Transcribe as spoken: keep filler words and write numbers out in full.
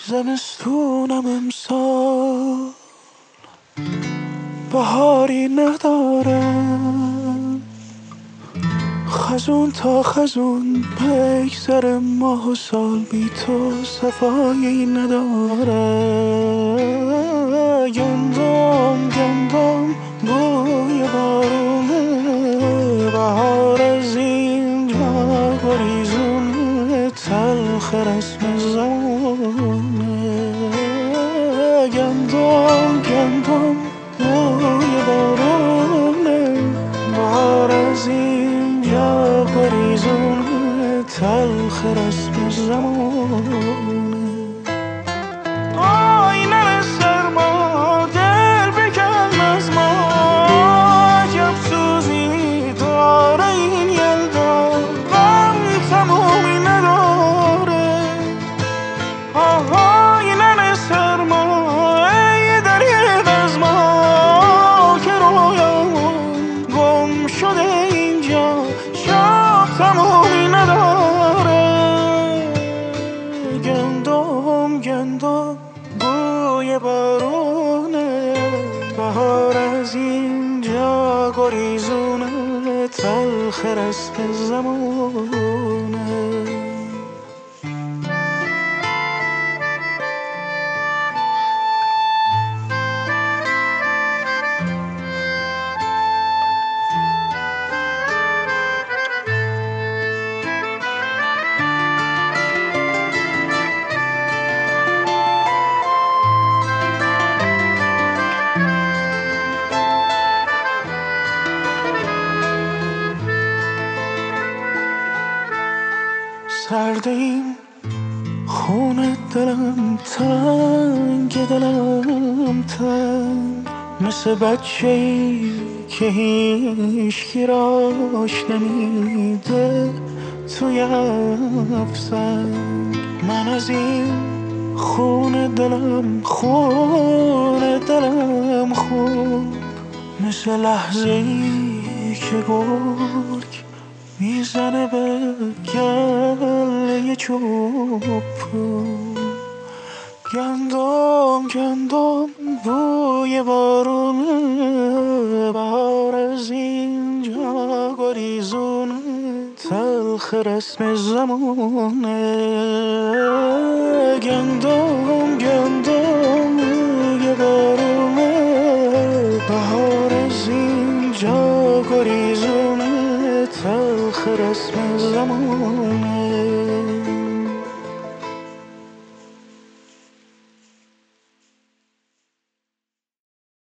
زمستونم امسال بهاری ندارم، خزون تا خزون بگذره ماه و سال بی تو صفایی نداره. گندم گندم بوی بارونه، بهار از اینجا گریزونه، تلخ رسم زمونه. گندم گندم بوی بارونه، بهار از اینجا گریزونه، تلخ رسم زمونه. آینه سرما دل بکن از ما، عجب سوزی داره این یلدا، غم تمومی نداره. آینه سرما ای دریغ از ما، که رویامون گم شده اینجا، شب تمومی نداره. گندم گندم بوی بارونه، بهار از اینجا گریزونه، تلخ رسم زمونه. سردیم خون دلم تنگ، دلم تنگ مثل بچه‌ای که هیچکی راش نمیده توی افسنگ. من از این خون دلم خون دلم خون، مثل لحظه‌ای که گرگ میزنه به گله چوبون. گندم گندم بوی بارونه، بهار از اینجا گریزونه، تلخ رسم زمونه. گندم گندم بوی بارونه، بهار از اینجا گریزونه، تلخ رسم